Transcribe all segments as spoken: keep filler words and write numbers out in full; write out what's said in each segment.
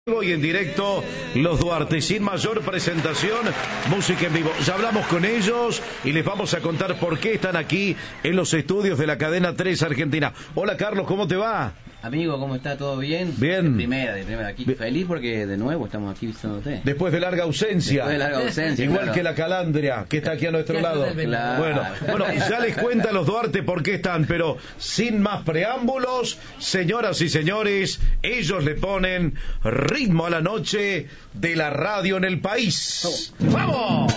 Y en directo los Duarte, sin mayor presentación, música en vivo. Ya hablamos con ellos y les vamos a contar por qué están aquí en los estudios de la cadena tres Argentina. Hola Carlos, ¿cómo te va? Amigo, ¿cómo está? ¿Todo bien? Bien. De primera, de primera. Aquí bien. Feliz porque de nuevo estamos aquí visitándote. Después de larga ausencia. Después de larga ausencia. Igual claro. que la Calandria, que está aquí a nuestro lado. Claro. Bueno, bueno, ya les cuenta los Duarte por qué están, pero sin más preámbulos, señoras y señores, ellos le ponen ritmo a la noche de la radio en el país. Oh. ¡Vamos!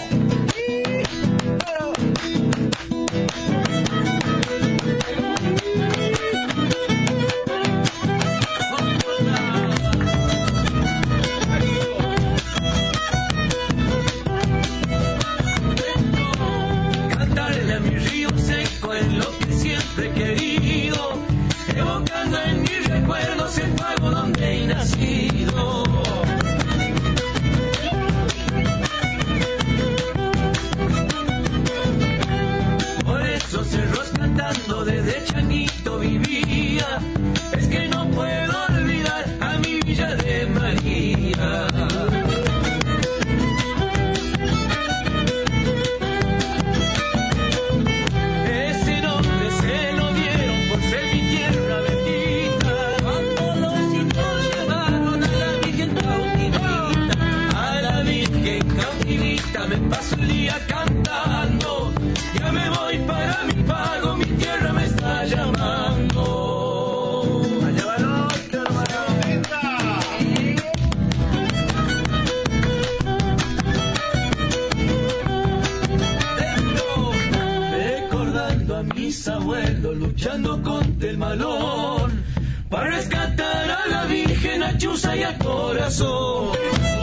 Desde changuito vivía, es que no puedo olvidar a mi Villa de María. Ese nombre se lo dieron por ser mi tierra bendita. Cuando los indios llevaron a la Virgen cautivita, a la Virgen cautivita me paso el día cantando. Ya me voy para mi pago, mi tierra me está llamando. Allá va la otra, recordando a mis abuelos luchando contra el malón para rescatar a la Virgen, a Chuza y a Corazón.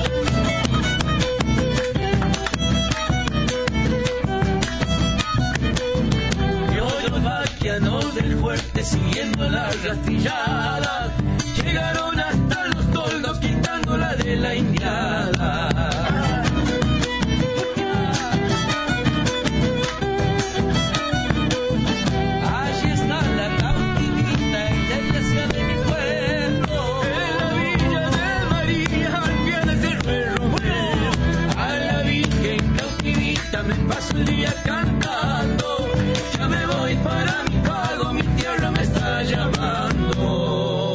Del fuerte siguiendo la rastrillada, llegaron hasta los toldos quitándola de la indiada. Allí está la cautivita, iglesia de mi pueblo, en la Villa de María, al pie del cerro Romero. A la Virgen cautivita me paso el día cantando, ya me voy para mi pago, mi tierra me está llamando.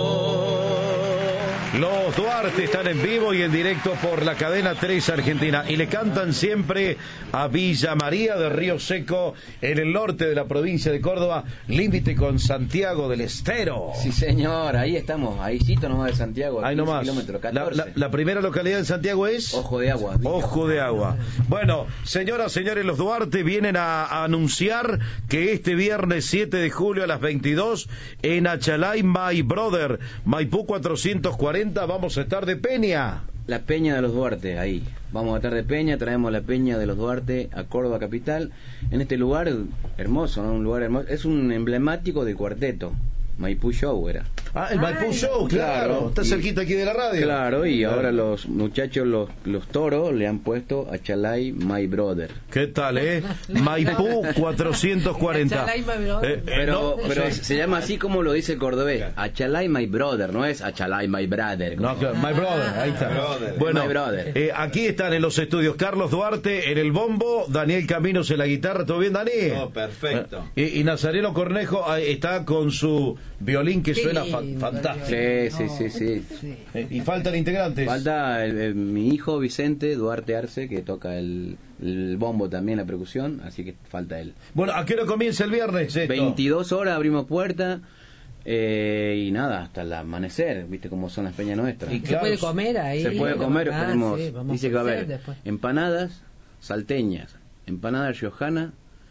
Los Duarte están en vivo y en directo por la cadena tres Argentina y le cantan siempre a Villa María de Río Seco, en el norte de la provincia de Córdoba, límite con Santiago del Estero. Sí señor, ahí estamos, ahí cito nomás de Santiago, ahí nomás. La, la, la primera localidad en Santiago es Ojo de Agua. Ojo de Agua. Bueno, señoras, señores, los Duarte vienen a, a anunciar que este viernes siete de julio a las veintidós en Achalay My Brother, Maipú cuatrocientos cuarenta, vamos a estar de peña. La Peña de los Duarte, ahí. Vamos a estar de peña, traemos la Peña de los Duarte a Córdoba capital, en este lugar hermoso, ¿no? Un lugar hermoso, es un emblemático de cuarteto. Maipú Show era. Ah, el Maipú Show, claro, claro. Está y, cerquita aquí de la radio. Claro, y claro. Ahora los muchachos, los, los toros, le han puesto Achalay My Brother. ¿Qué tal, eh? Maipú cuatrocientos cuarenta. Eh, pero no, pero sí. Se llama así como lo dice el cordobés. Achalay My Brother, no es Achalay My Brother. No, claro, My Brother, ahí está. Brother. Bueno, My Brother. Eh, aquí están en los estudios Carlos Duarte en el bombo, Daniel Caminos en la guitarra. ¿Todo bien, Dani? No, perfecto. Eh, y, y Nazareno Cornejo ahí está con su violín que suena fa fantástico. Sí, sí, sí, sí. sí. Eh, y faltan integrantes. Falta el, el, mi hijo Vicente Duarte Arce, que toca el, el bombo también, la percusión, así que falta él. Bueno, ¿a qué hora comienza el viernes esto? veintidós horas abrimos puerta. Eh, y nada, hasta el amanecer, viste cómo son las peñas nuestras. ¿Y claro, se puede comer ahí? Se puede comer, ah, tenemos, sí, dice que va a haber empanadas salteñas, empanadas riojanas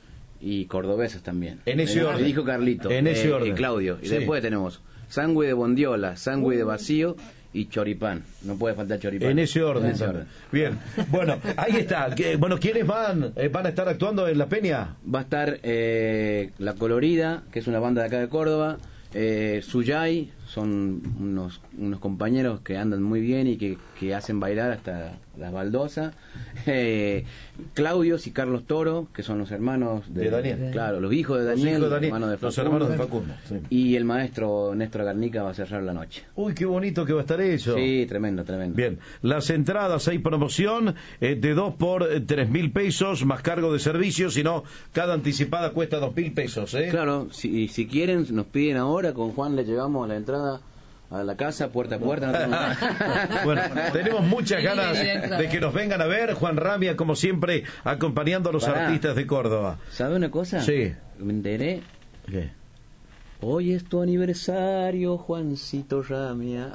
y cordobesas también. En ese eh, orden. Dijo Carlito. En ese eh, orden. Y Claudio. Y sí. Después tenemos sangüe de bondiola, sangüe de vacío y choripán. No puede faltar choripán. En ese orden. En ese orden. Bien. Bueno, ahí está. Bueno, ¿quiénes van eh, van a estar actuando en La Peña? Va a estar eh, La Colorida, que es una banda de acá de Córdoba, eh, Suyay, son unos, unos compañeros que andan muy bien y que, que hacen bailar hasta las baldosas. Eh, Claudios y Carlos Toro, que son los hermanos de, De Daniel. Claro, los hijos de Los Daniel, hijos de Daniel, hermanos de los Facundo. hermanos de Facundo, sí. Y el maestro Néstor Garnica va a cerrar la noche. Uy, qué bonito que va a estar eso. Sí, tremendo, tremendo. Bien, las entradas, hay promoción eh, de dos por eh, tres mil pesos, más cargo de servicio, si no, cada anticipada cuesta dos mil pesos, ¿eh? Claro, si, si quieren, nos piden ahora, con Juan le llevamos a la entrada a la casa, puerta a puerta. No tenemos... Bueno, tenemos muchas Sí, ganas directo. de que nos vengan a ver. Juan Ramia, como siempre, acompañando a los Pará. artistas de Córdoba. ¿Sabe una cosa? Sí. Me enteré. ¿Qué? Hoy es tu aniversario, Juancito Ramia.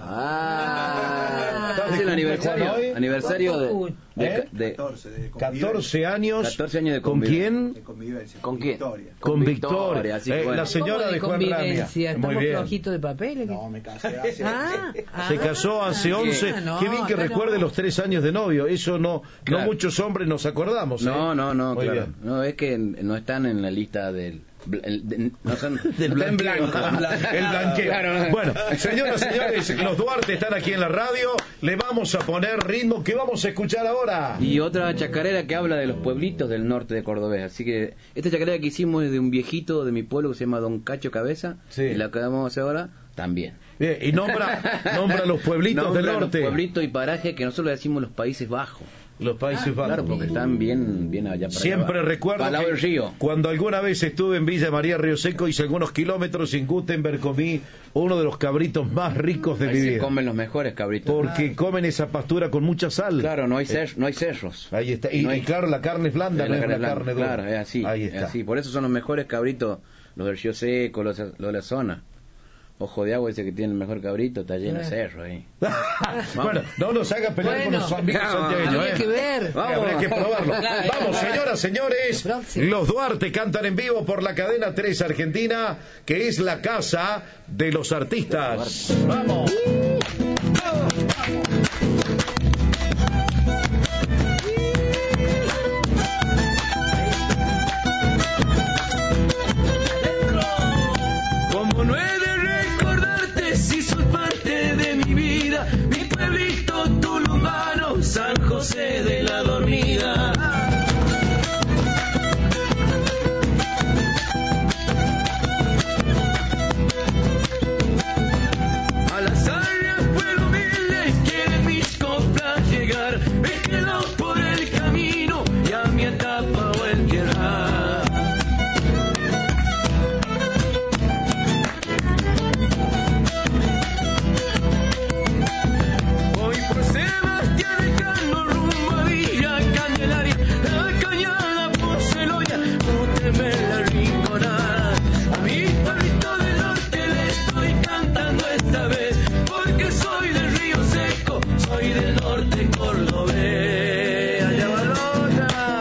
Ah, ¿Estás de es el aniversario, cumpleaños hoy? aniversario de, de, ¿Eh? de- catorce, de convivencia. catorce años. catorce años de ¿Con convivencia. quién? De convivencia. ¿Con quién? Victoria. Con, Con Victoria. Victoria, así que Eh, bueno. la señora ¿Cómo de Juan Ramia. convivencia? Muy ¿Estamos bien. flojitos de papel? No, me casé hace Ah, Se ah, casó hace once. ah, no, Qué bien que acá recuerde no. los tres años de novio. Eso no, Claro. no muchos hombres nos acordamos. ¿eh? No, no, no, Muy claro. bien. No, es que no están en la lista del... bl- el- de- no son, Del no están en blanqueo. blanco. El blanqueo. Claro, no. Bueno, señoras y señores, los Duarte están aquí en la radio. Le vamos a poner ritmo. ¿Qué vamos a escuchar ahora? Y otra chacarera que habla de los pueblitos del norte de Cordobés. Así que esta chacarera que hicimos es de un viejito de mi pueblo que se llama Don Cacho Cabeza. Sí. Y la que vamos a hacer ahora también. Bien, y nombra, nombra los pueblitos Nombra del norte. Los pueblitos y parajes que nosotros le decimos los Países Bajos. Los Países Bajos. Claro, porque están bien, bien allá para Siempre allá, recuerdo para el lado que del río. cuando alguna vez estuve en Villa María Río Seco, hice algunos kilómetros en Gutenberg, comí uno de los cabritos más ricos de Ahí mi se vida. comen los mejores cabritos. Porque comen esa pastura con mucha sal. Claro, no hay, cer- no hay cerros. Ahí está. Y, No hay- y claro, la carne es blanda, Eh, no la es carne una blanca. carne dura. Claro, es así, Ahí es está. así. Por eso son los mejores cabritos, los del Río Seco, los, los de la zona. Ojo de Agua dice que tiene el mejor cabrito, está lleno de Sí. cerro ahí. Bueno, no nos haga pelear Bueno, con los amigos no, santiagueños. habría ¿eh? que ver. Sí, habría que probarlo. Claro, Vamos, claro. señoras, señores. El próximo. Los Duarte cantan en vivo por la cadena tres Argentina, que es la casa de los artistas. Vamos. Como no he de recordarte si soy parte de mi vida, mi pueblito tulumbano, San José de la Dormida. A las áreas pueblo humilde quieren mis coplas llegar, me quedo por el camino y a mi etapa o el tierra. Voy por Sebastián Elcano rumbo a Villa Candelaria, la cañada por Celoya, úteme la rinconada. A mi pueblito del norte le estoy cantando esta vez, porque soy del Río Seco, soy del norte cordobés. Allá va Lola.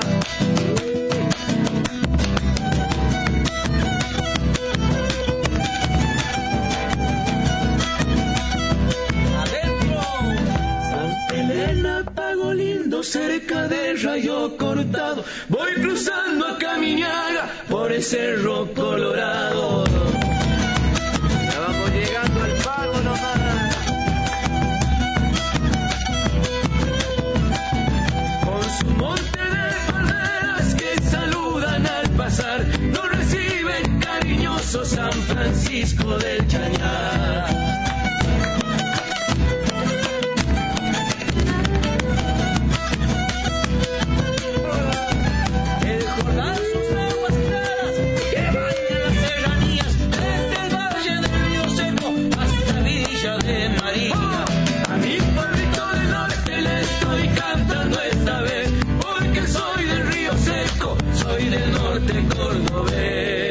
Adentro. Santa Elena, Pago Lindo, cerca de Rayo Cortado. Voy cruzando a Camiñaga por el Cerro Colorado. Ya vamos llegando al Pago nomás. Con su monte de palmeras que saludan al pasar, nos recibe cariñoso San Francisco del Chañar. El Jordán, sus aguas claras que bañan las serranías, desde el valle del Río Seco hasta Villa de María. A mi pueblito del norte le estoy cantando esta vez, porque soy del Río Seco, soy del norte cordobés.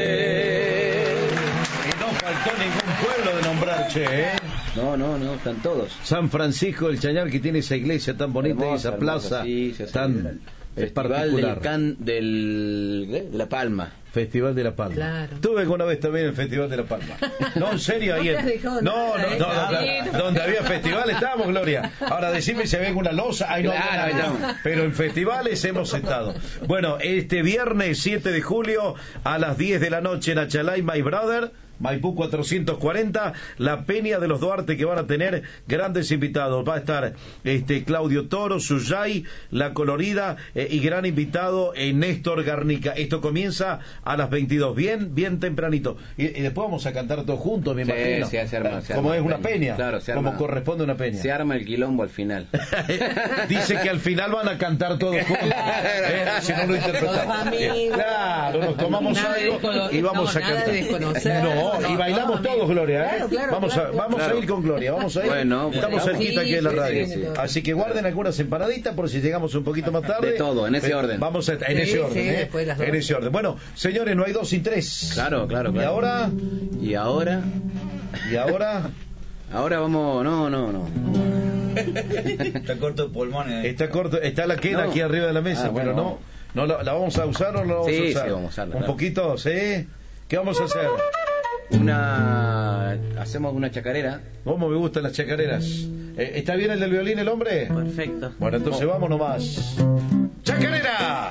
Y no faltó ningún pueblo de nombrar, che, ¿eh? No, no, no, están todos. San Francisco del Chañar, que tiene esa iglesia tan bonita y Hermosa, esa hermosa, plaza sí, se hace tan es Festival particular. del, can, del ¿qué? de La Palma. Festival de La Palma. Claro. Tuve alguna vez también el Festival de La Palma. No, en serio, No ahí te en... has dejado No, no, nada, no, ¿eh? no, Sí, no, no. donde había festival estábamos, Gloria. Ahora decime si había alguna loza. Ay, no, Claro, no, ahí no, estamos. pero en festivales hemos estado. Bueno, este viernes siete de julio a las diez de la noche en Achalay My Brother, Maipú cuatrocientos cuarenta, la Peña de los Duarte, que van a tener grandes invitados. Va a estar este Claudio Toro, Suyay, La Colorida eh, y gran invitado eh, Néstor Garnica. Esto comienza a las veintidós, bien bien tempranito. Y, y después vamos a cantar todos juntos, me Sí, imagino. sí, se arma, se como arma es una peña. peña, Claro, se como arma. corresponde a una peña. Se arma el quilombo al final. Dice que al final van a cantar todos juntos. Eh, si no lo interpretamos. Todos amigos. Claro, nos tomamos Nada de algo descono- y vamos no, a nada cantar. de desconocer. No, y No, bailamos no, todos, Gloria. ¿eh? Claro, claro, vamos claro, a, vamos claro. a ir con Gloria, vamos a ir. Bueno, Estamos sí, cerquita aquí en la sí, radio. sí, sí. Así que guarden algunas empanaditas por si llegamos un poquito más tarde. De todo, en ese Eh, orden. Vamos a, en Sí, ese orden, sí, ¿eh? después de las En dos. ese orden. Bueno, señores, no hay dos sin tres. Claro, claro, Y claro. ahora, Y ahora, y ahora, ahora vamos, no, no, no. Está corto de pulmones. está corto, está la quena No. aquí arriba de la mesa, Ah, bueno, pero no, no la, la vamos a usar o no la vamos Sí, a usar. sí, vamos a usarla, Un claro. poquito, ¿sí? ¿Qué vamos a hacer? Una, hacemos una chacarera. ¿Cómo me gustan las chacareras? Eh, ¿Está bien el del violín, el hombre? Perfecto. Bueno, entonces Oh. vamos nomás. ¡Chacarera!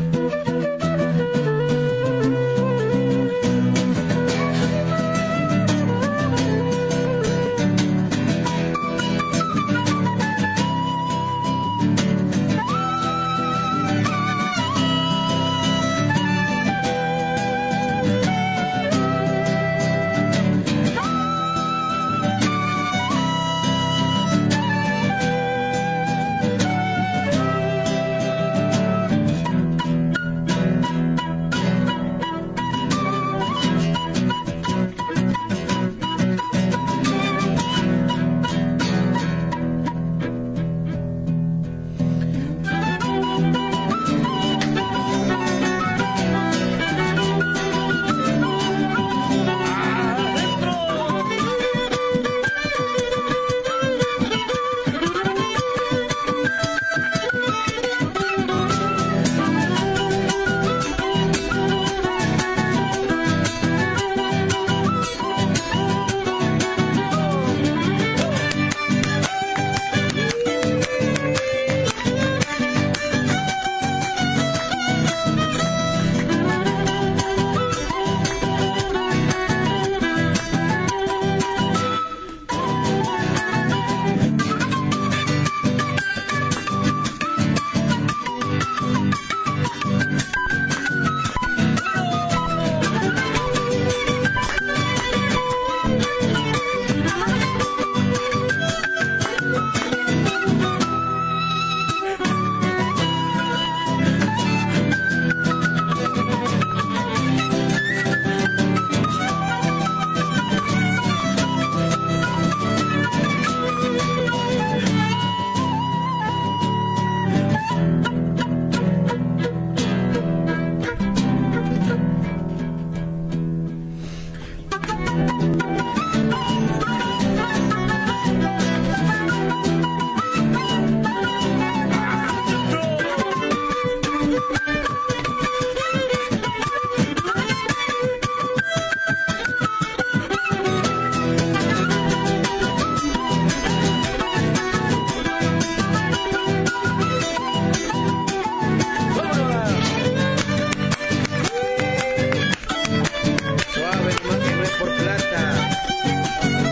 Suave, nomás que no es por plata.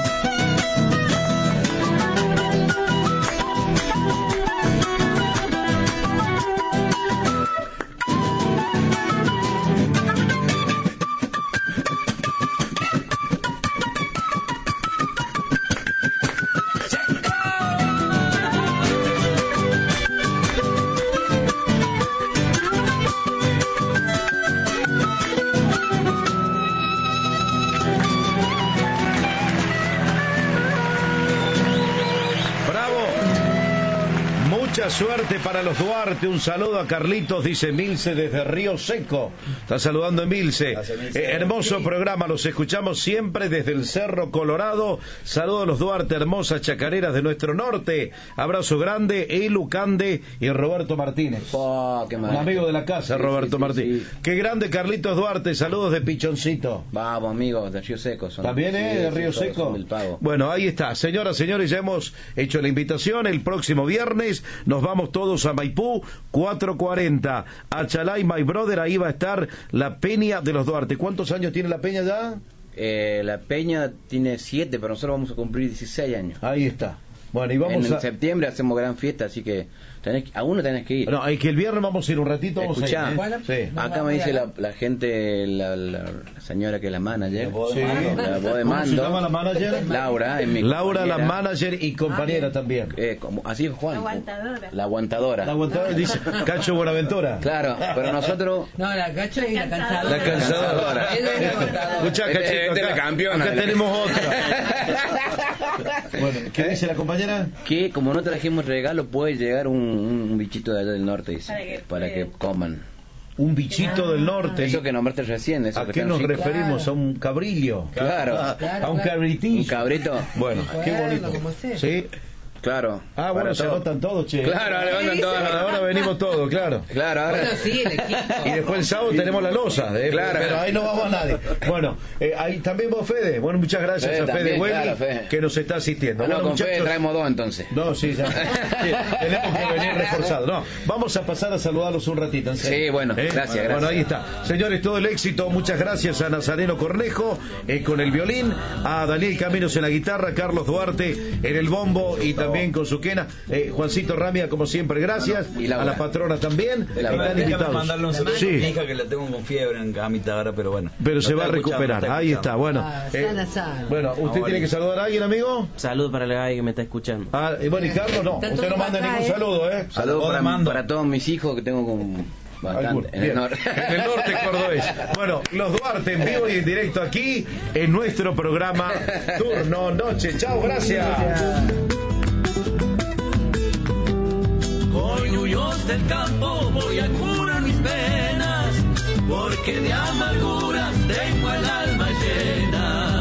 ¡Bravo! Mucha suerte para los Duarte. Un saludo a Carlitos, dice Milce desde Río Seco. Está saludando Emilce. Gracias, Milce. Eh, hermoso programa, los escuchamos siempre desde el Cerro Colorado. Saludos a los Duarte, hermosas chacareras de nuestro norte. Abrazo grande, Elu Cande y Roberto Martínez. Oh, qué Un mal. amigo de la casa, Sí, Roberto sí, sí, Martínez. sí. Qué grande Carlitos Duarte, saludos de Pichoncito. Vamos, amigos, de Río Seco. Son, ¿También, eh? sí, ¿De sí, Río todos Seco? son del Pago. Bueno, ahí está. Señoras, señores, ya hemos hecho la invitación. El próximo viernes nos vamos todos a Maipú, cuatrocientos cuarenta. A Chalay, My Brother, ahí va a estar la Peña de los Duarte. ¿Cuántos años tiene la Peña ya? Eh, la peña tiene siete, pero nosotros vamos a cumplir dieciséis años. Ahí está. Bueno, y vamos en a... septiembre hacemos gran fiesta, así que tenés, a uno tenés que ir. No, es que el viernes vamos a ir un ratito. Vamos Escuchá, a ir, ¿eh? Sí. acá me dice la, la gente, la, la, la señora que es la manager, Sí. la voz de ¿Cómo se llama mando, la manager? Laura, es mi Laura, la compañera. manager y compañera también. Eh, como, así es Juan. La aguantadora. La aguantadora. La aguantadora dice Cacho Buenaventura. Claro, pero nosotros... No, la cacha y la cansadora. La cansadora. Ella es la aguantadora. Escuchá, Este- Cachito, este es acá, la campeona. acá tenemos otra. Bueno, ¿qué dice la compañera? Que como no trajimos regalo, puede llegar un, un bichito de allá del norte, dice, Para que- para que coman. Un bichito del norte. Eso que nombraste recién, eso ¿A que qué tan nos rico. referimos? ¿A un cabrillo? Claro. A, Claro, a un claro. cabritillo. Un cabrito. Bueno, qué Bueno, bonito. como sea. Sí. Claro. Ah, bueno, Para se todo. anotan todos, che. Claro, ahora levantan todos. Ahora, ahora venimos todos, claro. Claro, ahora. Bueno, sí, el equipo. Y después el sábado tenemos la losa, ¿eh? Claro. Pero ahí no vamos a nadie. Bueno, eh, ahí también vos, Fede. Bueno, muchas gracias Fede a Fede también, Welly, claro, Fede. que nos está asistiendo. No, Bueno, con Fede muchachos. traemos dos entonces. No, sí, ya. Sí, tenemos que venir reforzados. No, vamos a pasar a saludarlos un ratito, en serio. Sí, bueno, gracias, Bueno, gracias. ahí está. Señores, todo el éxito. Muchas gracias a Nazareno Cornejo eh, con el violín, a Daniel Caminos en la guitarra, Carlos Duarte en el bombo y también con su quena. Eh, Juancito Ramia, como siempre, gracias. Y A Laura. la patrona también. Y Laura. Están Déjame invitados. mandarle un saludo a Sí. mi hija que la tengo con fiebre en camita ahora, pero bueno. Pero Lo se va a está escuchando, recuperar. está Ahí está, escuchando. bueno. Ah, Eh, sana, sana. bueno, ¿usted Vamos, tiene que Vali. saludar a alguien, amigo? Salud para la Gaby que me está escuchando. Ah, y bueno, y Carlos, no. Está Usted no todo manda acá, ningún ¿eh? saludo, ¿eh? Saludos para, mando. para todos mis hijos que tengo con bastante Alguno. en el Bien. norte. En el norte cordobés. Bueno, los Duarte en vivo y en directo aquí en nuestro programa Turno Noche. Chao, gracias. Con yuyos del campo voy a curar mis penas, porque de amarguras tengo el alma llena.